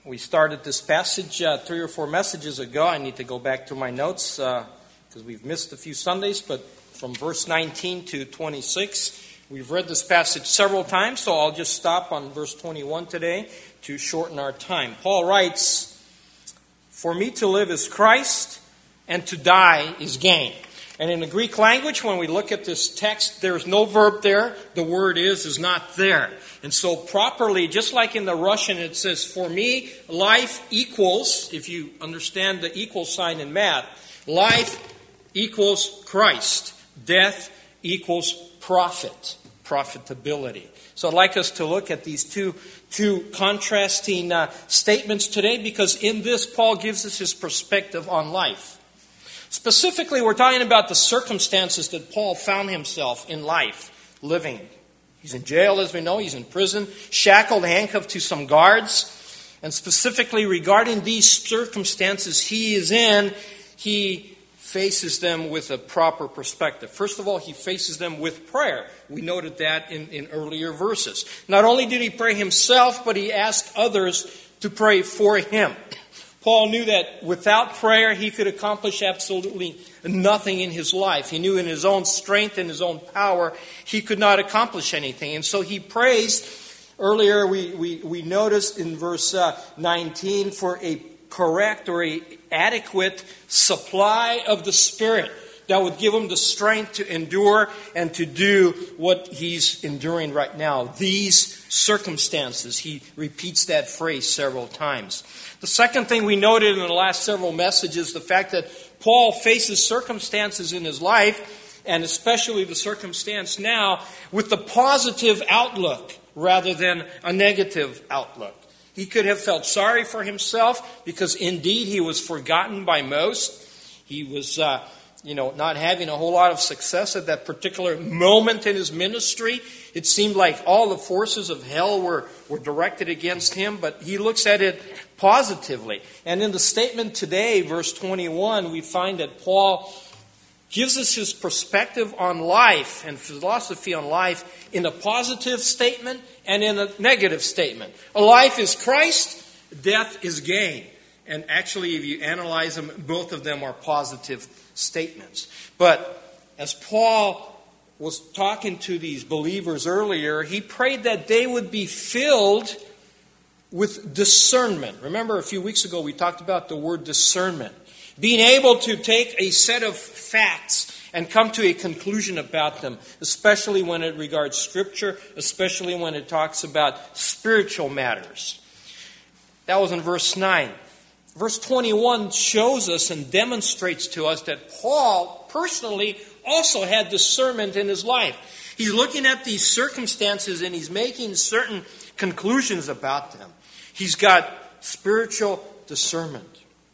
We started this passage 3 or 4 messages ago. I need to go back to my notes because we've missed a few Sundays, but from verse 19 to 26, we've read this passage several times, so I'll just stop on verse 21 today to shorten our time. Paul writes, "For me to live is Christ, and to die is gain." And in the Greek language, when we look at this text, there's no verb there. The word is not there. And so properly, just like in the Russian, it says, for me, life equals, if you understand the equal sign in math, life equals Christ. Death equals profit, profitability. So I'd like us to look at these two contrasting statements today, because in this, Paul gives us his perspective on life. Specifically, we're talking about the circumstances that Paul found himself in life living. He's in jail, as we know. He's in prison, shackled, handcuffed to some guards. And specifically regarding these circumstances he is in, he faces them with a proper perspective. First of all, he faces them with prayer. We noted that in earlier verses. Not only did he pray himself, but he asked others to pray for him. Paul knew that without prayer, he could accomplish absolutely nothing in his life. He knew in his own strength and his own power, he could not accomplish anything. And so he prays. Earlier, we noticed in verse 19, for a correct or a adequate supply of the Spirit that would give him the strength to endure and to do what he's enduring right now. These circumstances. He repeats that phrase several times. The second thing we noted in the last several messages, the fact that Paul faces circumstances in his life, and especially the circumstance now, with the positive outlook rather than a negative outlook. He could have felt sorry for himself because indeed he was forgotten by most. He was not having a whole lot of success at that particular moment in his ministry. It seemed like all the forces of hell were directed against him, but he looks at it positively. And in the statement today, verse 21, we find that Paul gives us his perspective on life and philosophy on life in a positive statement and in a negative statement. A life is Christ, death is gain. And actually, if you analyze them, both of them are positive statements. But as Paul was talking to these believers earlier, he prayed that they would be filled with discernment. Remember, a few weeks ago we talked about the word discernment. Being able to take a set of facts and come to a conclusion about them, especially when it regards Scripture, especially when it talks about spiritual matters. That was in verse 9. Verse 21 shows us and demonstrates to us that Paul personally also had discernment in his life. He's looking at these circumstances and he's making certain conclusions about them. He's got spiritual discernment.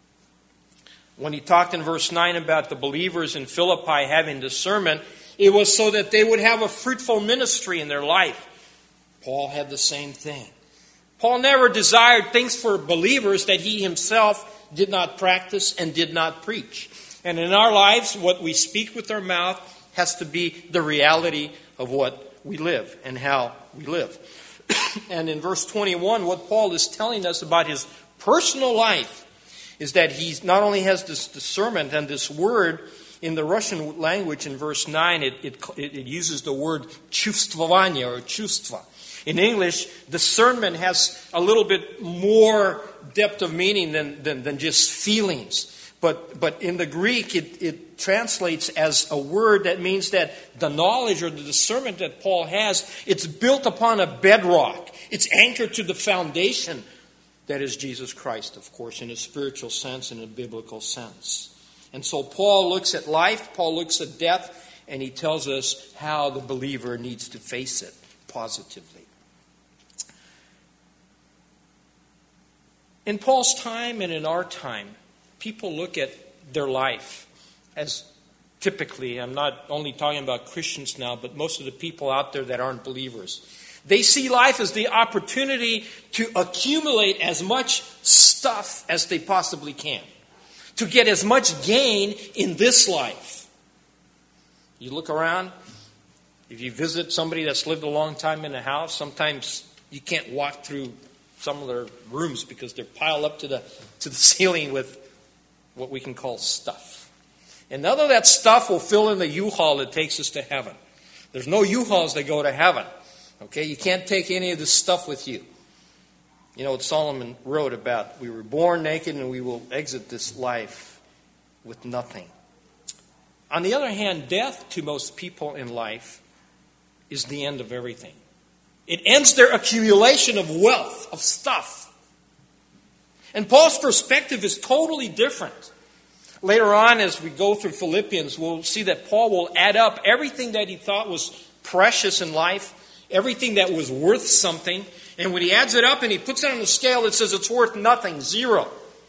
When he talked in verse 9 about the believers in Philippi having discernment, it was so that they would have a fruitful ministry in their life. Paul had the same thing. Paul never desired things for believers that he himself did not practice and did not preach. And in our lives, what we speak with our mouth has to be the reality of what we live and how we live. And in verse 21, what Paul is telling us about his personal life is that he not only has this discernment, and this word in the Russian language in verse 9, it uses the word чувствование or чувство. In English, discernment has a little bit more depth of meaning than just feelings. But in the Greek, it translates as a word that means that the knowledge or the discernment that Paul has, it's built upon a bedrock. It's anchored to the foundation that is Jesus Christ, of course, in a spiritual sense, in a biblical sense. And so Paul looks at life, Paul looks at death, and he tells us how the believer needs to face it positively. In Paul's time and in our time, people look at their life as typically, I'm not only talking about Christians now, but most of the people out there that aren't believers. They see life as the opportunity to accumulate as much stuff as they possibly can, to get as much gain in this life. You look around, if you visit somebody that's lived a long time in a house, sometimes you can't walk through some of their rooms because they're piled up to the ceiling with what we can call stuff. And none of that stuff will fill in the U-Haul that takes us to heaven. There's no U-Hauls that go to heaven. Okay, you can't take any of this stuff with you. You know what Solomon wrote about, we were born naked and we will exit this life with nothing. On the other hand, death to most people in life is the end of everything. It ends their accumulation of wealth, of stuff. And Paul's perspective is totally different. Later on, as we go through Philippians, we'll see that Paul will add up everything that he thought was precious in life, everything that was worth something. And when he adds it up and he puts it on the scale, it says it's worth nothing, zero.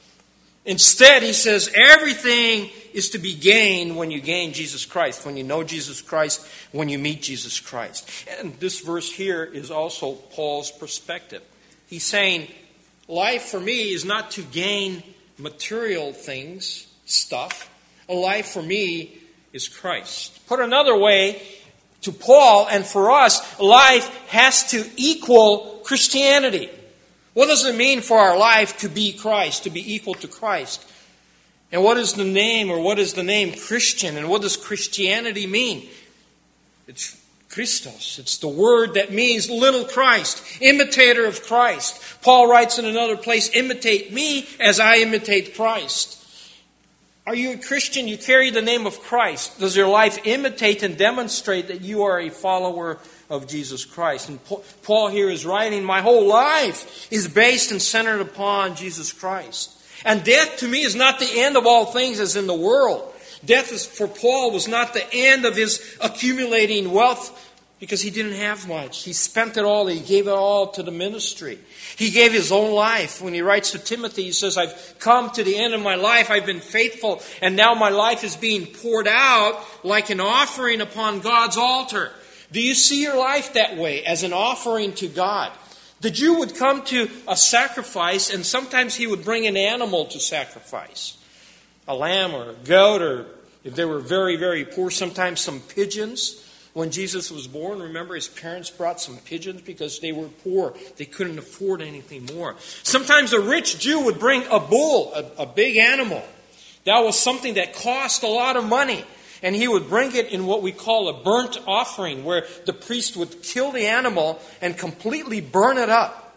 Instead, he says everything is to be gained when you gain Jesus Christ, when you know Jesus Christ, when you meet Jesus Christ. And this verse here is also Paul's perspective. He's saying, life for me is not to gain material things, stuff. A life for me is Christ. Put another way, to Paul and for us, life has to equal Christianity. What does it mean for our life to be Christ, to be equal to Christ? And what is the name Christian? And what does Christianity mean? It's Christos. It's the word that means little Christ, imitator of Christ. Paul writes in another place, imitate me as I imitate Christ. Are you a Christian? You carry the name of Christ. Does your life imitate and demonstrate that you are a follower of Jesus Christ? And Paul here is writing, my whole life is based and centered upon Jesus Christ. And death to me is not the end of all things as in the world. Death for Paul was not the end of his accumulating wealth because he didn't have much. He spent it all. He gave it all to the ministry. He gave his own life. When he writes to Timothy, he says, I've come to the end of my life. I've been faithful. And now my life is being poured out like an offering upon God's altar. Do you see your life that way, as an offering to God? The Jew would come to a sacrifice, and sometimes he would bring an animal to sacrifice. A lamb or a goat, or if they were very, very poor, sometimes some pigeons. When Jesus was born, remember his parents brought some pigeons because they were poor. They couldn't afford anything more. Sometimes a rich Jew would bring a bull, a big animal. That was something that cost a lot of money. And he would bring it in what we call a burnt offering, where the priest would kill the animal and completely burn it up.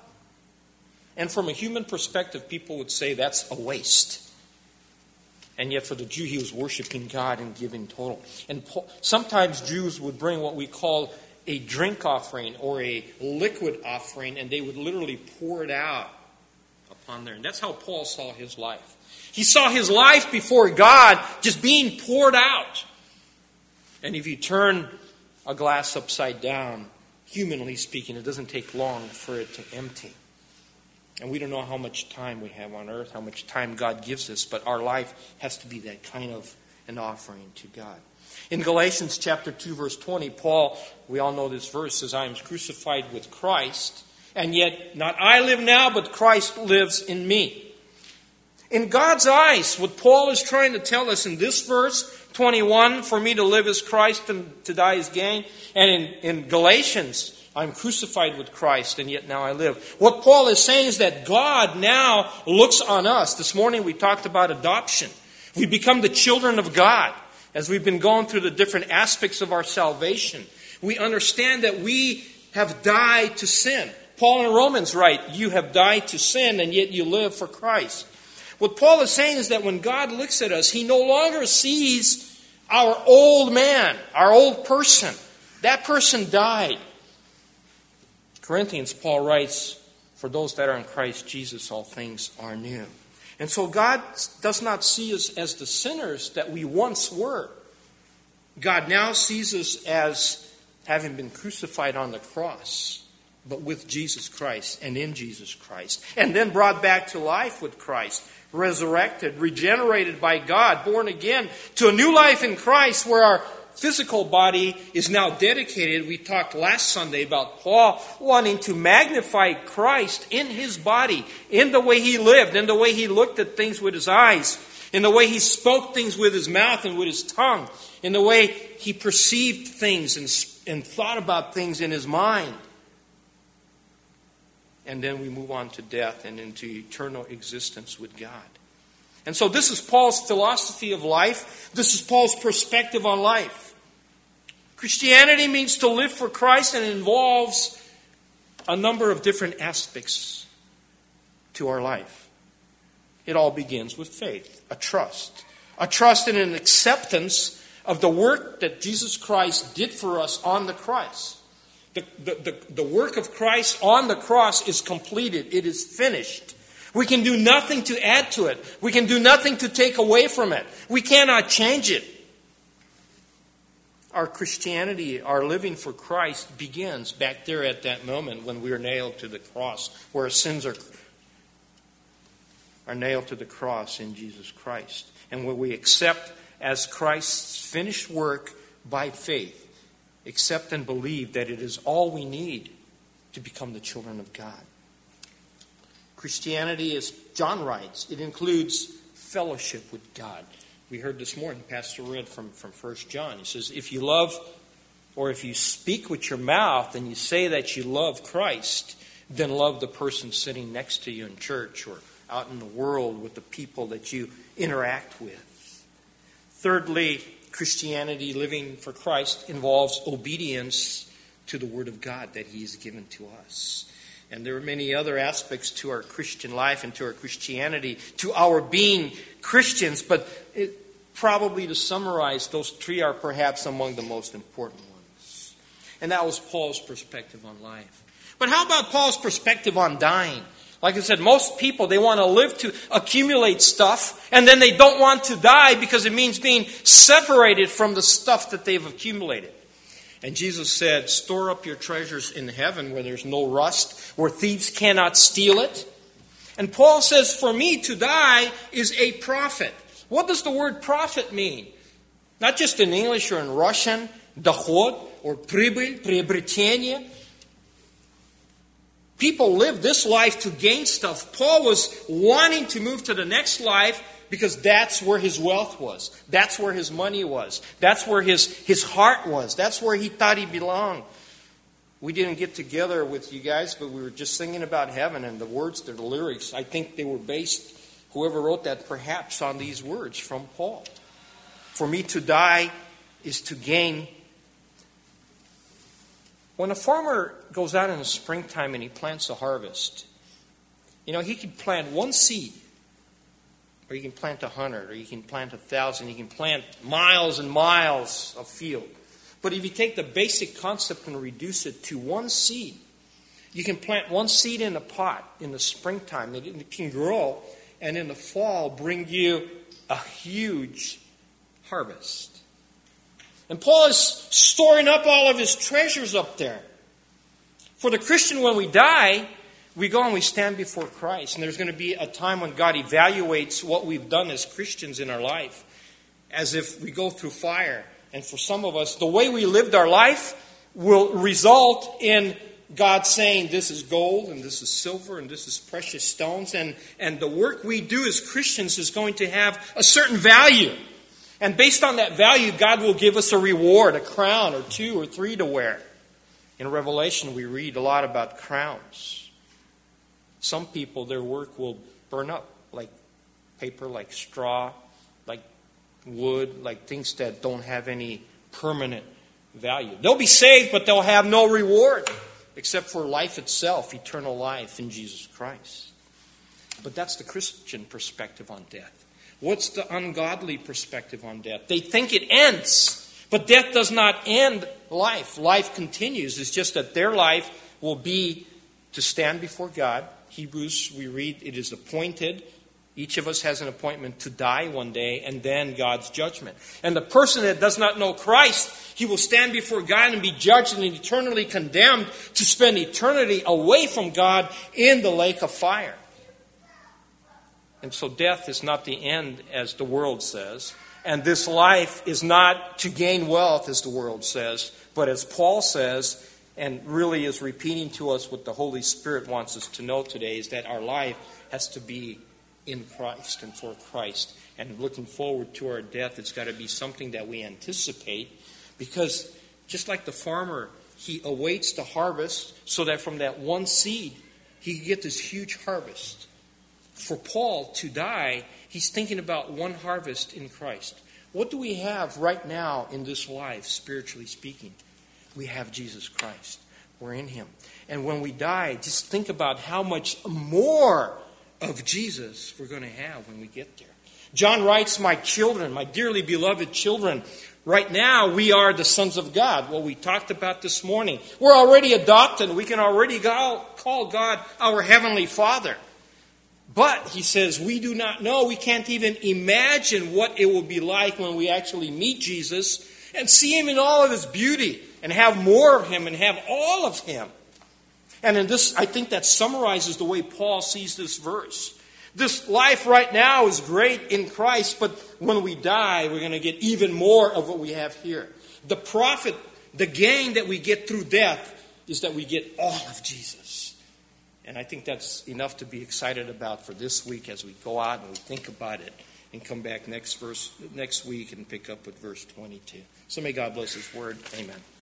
And from a human perspective, people would say that's a waste. And yet for the Jew, he was worshiping God and giving total. And sometimes Jews would bring what we call a drink offering or a liquid offering, and they would literally pour it out upon there. And that's how Paul saw his life. He saw his life before God just being poured out. And if you turn a glass upside down, humanly speaking, it doesn't take long for it to empty. And we don't know how much time we have on earth, how much time God gives us, but our life has to be that kind of an offering to God. In Galatians chapter 2, verse 20, Paul, we all know this verse, says, I am crucified with Christ, and yet not I live now, but Christ lives in me. In God's eyes, what Paul is trying to tell us in this verse, 21, for me to live is Christ and to die is gain. And in Galatians, I'm crucified with Christ and yet now I live. What Paul is saying is that God now looks on us. This morning we talked about adoption. We become the children of God. As we've been going through the different aspects of our salvation, we understand that we have died to sin. Paul in Romans writes, you have died to sin and yet you live for Christ. What Paul is saying is that when God looks at us, he no longer sees our old man, our old person. That person died. Corinthians, Paul writes, for those that are in Christ Jesus, all things are new. And so God does not see us as the sinners that we once were. God now sees us as having been crucified on the cross, but with Jesus Christ and in Jesus Christ. And then brought back to life with Christ. Resurrected, regenerated by God, born again to a new life in Christ where our physical body is now dedicated. We talked last Sunday about Paul wanting to magnify Christ in his body, in the way he lived, in the way he looked at things with his eyes, in the way he spoke things with his mouth and with his tongue, in the way he perceived things and thought about things in his mind. And then we move on to death and into eternal existence with God. And so this is Paul's philosophy of life. This is Paul's perspective on life. Christianity means to live for Christ, and it involves a number of different aspects to our life. It all begins with faith, a trust in an acceptance of the work that Jesus Christ did for us on the cross. The work of Christ on the cross is completed. It is finished. We can do nothing to add to it. We can do nothing to take away from it. We cannot change it. Our Christianity, our living for Christ, begins back there at that moment when we are nailed to the cross, where our sins are nailed to the cross in Jesus Christ. And when we accept as Christ's finished work by faith, accept and believe that it is all we need to become the children of God. Christianity, as John writes, it includes fellowship with God. We heard this morning, Pastor read from 1 John. He says, if you love, or if you speak with your mouth and you say that you love Christ, then love the person sitting next to you in church or out in the world with the people that you interact with. Thirdly, Christianity, living for Christ, involves obedience to the Word of God that He has given to us. And there are many other aspects to our Christian life and to our Christianity, to our being Christians, but probably to summarize, those three are perhaps among the most important ones. And that was Paul's perspective on life. But how about Paul's perspective on dying? Like I said, most people, they want to live to accumulate stuff, and then they don't want to die because it means being separated from the stuff that they've accumulated. And Jesus said, store up your treasures in heaven where there's no rust, where thieves cannot steal it. And Paul says, for me to die is a profit. What does the word profit mean? Not just in English or in Russian, доход or прибыль, приобретение. People live this life to gain stuff. Paul was wanting to move to the next life because that's where his wealth was. That's where his money was. That's where his heart was. That's where he thought he belonged. We didn't get together with you guys, but we were just singing about heaven, and the words, the lyrics, I think they were based, whoever wrote that, perhaps on these words from Paul. For me to die is to gain. When a farmer goes out in the springtime and he plants a harvest, he can plant one seed, or you can plant 100, or you can plant 1,000, you can plant miles and miles of field. But if you take the basic concept and reduce it to one seed, you can plant one seed in a pot in the springtime. It can grow, and in the fall bring you a huge harvest. And Paul is storing up all of his treasures up there. For the Christian, when we die, we go and we stand before Christ. And there's going to be a time when God evaluates what we've done as Christians in our life, as if we go through fire. And for some of us, the way we lived our life will result in God saying, this is gold, and this is silver, and this is precious stones. And the work we do as Christians is going to have a certain value. And based on that value, God will give us a reward, a crown or 2 or 3 to wear. In Revelation, we read a lot about crowns. Some people, their work will burn up like paper, like straw, like wood, like things that don't have any permanent value. They'll be saved, but they'll have no reward except for life itself, eternal life in Jesus Christ. But that's the Christian perspective on death. What's the ungodly perspective on death? They think it ends, but death does not end life. Life continues. It's just that their life will be to stand before God. Hebrews, we read, it is appointed. Each of us has an appointment to die one day, and then God's judgment. And the person that does not know Christ, he will stand before God and be judged and eternally condemned to spend eternity away from God in the lake of fire. And so death is not the end, as the world says. And this life is not to gain wealth, as the world says. But as Paul says, and really is repeating to us what the Holy Spirit wants us to know today, is that our life has to be in Christ and for Christ. And looking forward to our death, it's got to be something that we anticipate. Because just like the farmer, he awaits the harvest so that from that one seed, he could get this huge harvest. For Paul to die, he's thinking about one harvest in Christ. What do we have right now in this life, spiritually speaking? We have Jesus Christ. We're in him. And when we die, just think about how much more of Jesus we're going to have when we get there. John writes, my children, my dearly beloved children, right now we are the sons of God. Well, we talked about this morning. We're already adopted. We can already call God our Heavenly Father. But, he says, we do not know. We can't even imagine what it will be like when we actually meet Jesus and see him in all of his beauty and have more of him and have all of him. And in this, I think that summarizes the way Paul sees this verse. This life right now is great in Christ, but when we die, we're going to get even more of what we have here. The profit, the gain that we get through death is that we get all of Jesus. And I think that's enough to be excited about for this week as we go out and we think about it and come back next week and pick up with verse 22. So may God bless his word. Amen.